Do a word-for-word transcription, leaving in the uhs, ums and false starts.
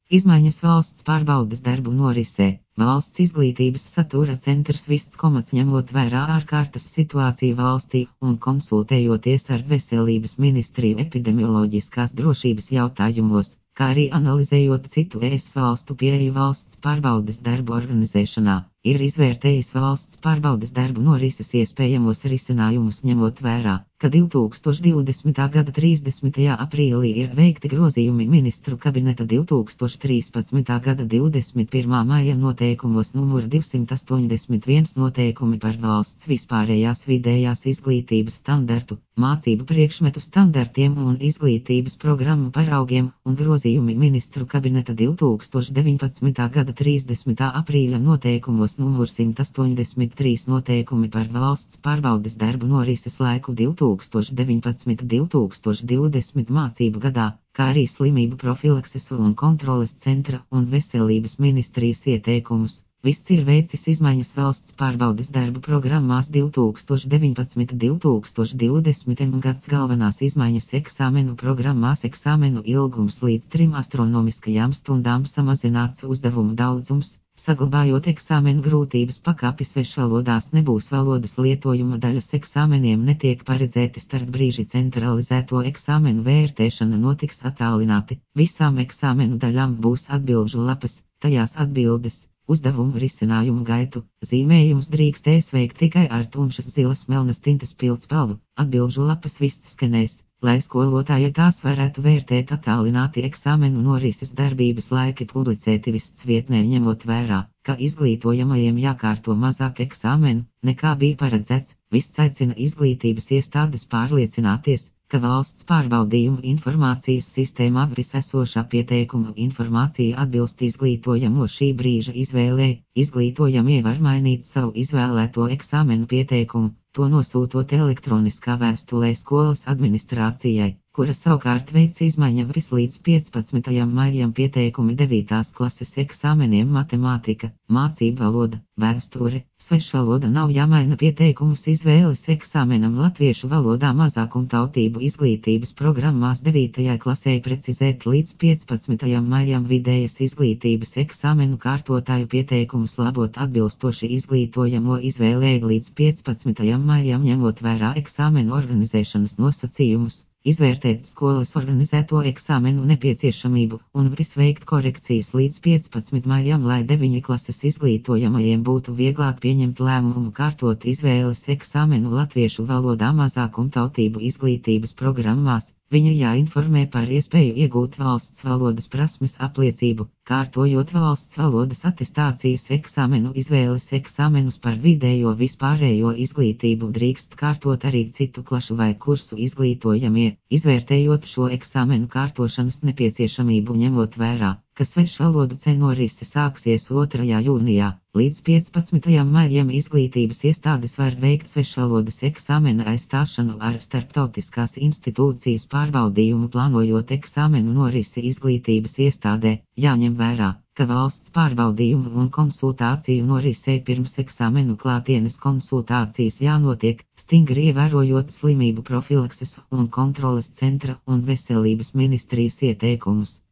Izmaiņas valsts pārbaudes darbu norisē. Valsts izglītības satura centrs Vists komats ņemot vērā ārkārtas situāciju valstī un konsultējoties ar Veselības ministriju epidemioloģiskās drošības jautājumos, kā arī analizējot citu E S valstu pieeju valsts pārbaudes darbu organizēšanā, ir izvērtējis valsts pārbaudes darbu norises iespējamos risinājumus ņemot vērā, ka divi tūkstoši divdesmitā gada trīsdesmitajā aprīlī ir veikti grozījumi ministru kabineta divi tūkstoši trīspadsmitā gada divdesmit pirmā maija noteikumos numur divsimt astoņdesmit viens noteikumi par valsts vispārējās vidējās izglītības standartu, mācību priekšmetu standartiem un izglītības programmu paraugiem un grozījumi ministru kabineta divi tūkstoši deviņpadsmitā gada trīsdesmitā aprīļa noteikumos numur simt astoņdesmit trīs noteikumi par valsts pārbaudes darbu norises laiku divi tūkstoši deviņpadsmit līdz divi tūkstoši divdesmit mācību gadā, kā arī slimību profilakses un kontroles centra un veselības ministrijas ieteikumus. Vists ir veicis izmaiņas valsts pārbaudes darbu programmās divi tūkstoši deviņpadsmit līdz divi tūkstoši divdesmit gads galvenās izmaiņas eksāmenu programmās eksāmenu ilgums līdz trim astronomiskajām stundām samazināts uzdevumu daudzums, saglabājot eksāmenu grūtības pakāpi svešvalodās nebūs valodas lietojuma daļas eksāmeniem netiek paredzēti starp brīži centralizēto eksāmenu vērtēšana notiks attālināti, visām eksāmenu daļām būs atbildžu lapas, tajās atbildes. Uzdevumu risinājumu gaitu, zīmējums drīkstēs veikt tikai ar tumšas zilas melnas tintas pildspalvu, atbildžu lapas vists skenēs, lai skolotāji tās varētu vērtēt attālināti eksāmenu norises darbības laiki publicēti vists vietnē ņemot vērā, ka izglītojamajiem jākārto mazāk eksāmenu, nekā bija paredzēts. Vists aicina izglītības iestādes pārliecināties, ka valsts pārbaudījumu informācijas sistēmā visesošā pieteikumu informācija atbilst izglītojamo šī brīža izvēlei. Izglītojamie var mainīt savu izvēlēto eksāmenu pieteikumu, to nosūtot elektroniskā vēstulē skolas administrācijai, kura savukārt veic izmaiņas līdz piecpadsmitajam maijam pieteikumi devītās klases eksāmeniem matemātika, mācību valoda, vēsture, svešvaloda nav jāmaina pieteikumus izvēles eksāmenam latviešu valodā mazākumtautību izglītības programmās devītajai klasei precizēt līdz piecpadsmitajam maijam vidējas izglītības eksāmenu kārtotāju pieteikumus labot atbilstoši izglītojamo izvēlēji līdz piecpadsmitajam maijam ņemot vērā eksāmenu organizēšanas nosacījumus. Izvērtēt skolas organizēto eksāmenu nepieciešamību un visveikt korekcijas līdz piecpadsmitajam maijam, lai deviņi klases izglītojamajiem būtu vieglāk pieņemt lēmumu kārtot izvēles eksāmenu latviešu valodā mazākumtautību izglītības programmās. Viņa jāinformē par iespēju iegūt valsts valodas prasmes apliecību, kārtojot valsts valodas atestācijas eksāmenu izvēles eksāmenus par vidējo vispārējo izglītību drīkst kārtot arī citu klašu vai kursu izglītojamie, izvērtējot šo eksāmenu kārtošanas nepieciešamību ņemot vērā, ka svešvalodu cenorise sāksies otrajā jūnijā. Līdz piecpadsmitajam maijam izglītības iestādes var veikt svešvalodas eksāmena aizstāšanu ar starptautiskās institūcijas pārbaudījumu plānojot eksāmenu norisi izglītības iestādē, jāņem vērā, ka valsts pārbaudījumu un konsultāciju norisē pirms eksāmenu klātienes konsultācijas jānotiek, stingri ievērojot slimību profilakses un kontroles centra un veselības ministrijas ieteikumus.